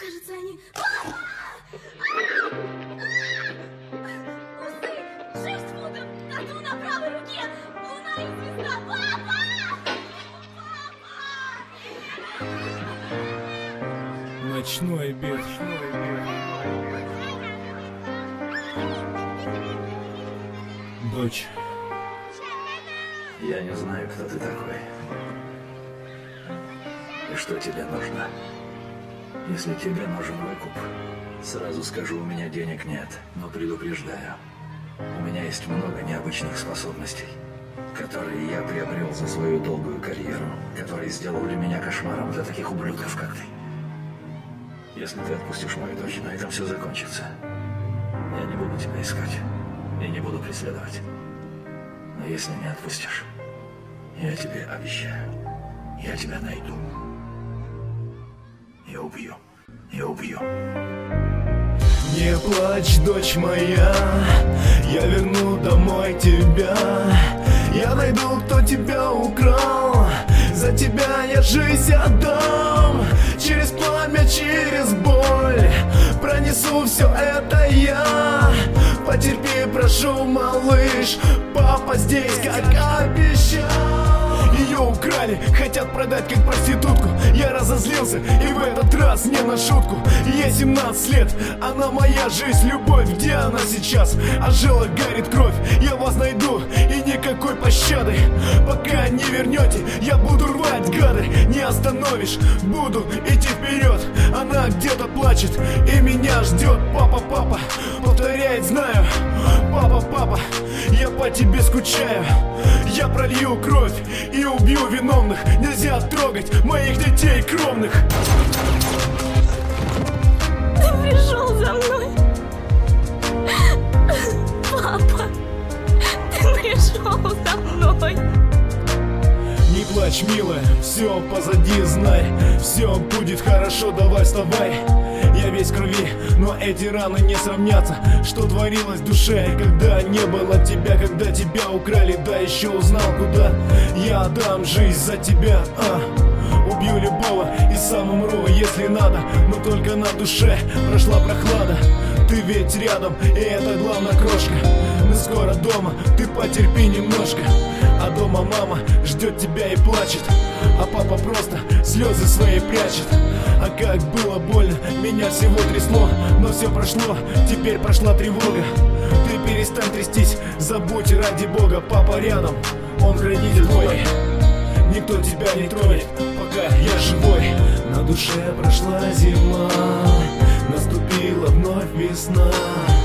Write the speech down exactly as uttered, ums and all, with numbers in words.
Кажется, они... Папа! Усы! Шесть футов! Тату на правой руке! Луна и звезда! Папа! Папа! Ночной бег. Дочь. Я не знаю, кто ты такой. И что тебе нужно. Если тебе нужен выкуп, сразу скажу, у меня денег нет, но предупреждаю. У меня есть много необычных способностей, которые я приобрел за свою долгую карьеру, которые сделали меня кошмаром для таких ублюдков, как ты. Если ты отпустишь мою дочь, на этом все закончится. Я не буду тебя искать и не буду преследовать. Но если не отпустишь, я тебе обещаю, я тебя найду. Я убью, я убью. Не плачь, дочь моя, я верну домой тебя. Я найду, кто тебя украл, за тебя я жизнь отдам. Через пламя, через боль пронесу все это я. Потерпи, прошу, малыш, папа здесь, как обещал. Ее украли, хотят продать как проститутку. Я разозлился, и в этот раз не на шутку. Ей семнадцать лет, она моя жизнь, любовь. Где она сейчас? Ожила, горит кровь. Я вас найду, и никакой пощады. Пока не вернете, я буду рвать, гады. Не остановишь, буду идти вперед. Она где-то плачет, и меня ждет. Папа, папа, повторяет, знаю. Папа, папа, я по тебе скучаю. Я пролью кровь и убью виновных. Нельзя трогать моих детей кровных. Ты пришел за мной. Папа, ты пришел за мной. Не плачь, милая, все позади, знай. Все будет хорошо, давай вставай. Я весь в крови, но эти раны не сравнятся. Что творилось в душе, когда не было тебя, когда тебя украли, да еще узнал куда. Я отдам жизнь за тебя, а убью любого и сам умру, если надо. Но только на душе прошла прохлада. Ты ведь рядом, и это главная крошка. Мы скоро дома, ты потерпи немножко. А дома мама ждет тебя и плачет, а папа просто слезы свои прячет. А как было больно, меня всего трясло, но все прошло, теперь прошла тревога. Ты перестань трястись, забудь ради бога. Папа рядом, он хранитель твой. Никто тебя не тронет, пока я живой. На душе прошла зима, наступила вновь весна.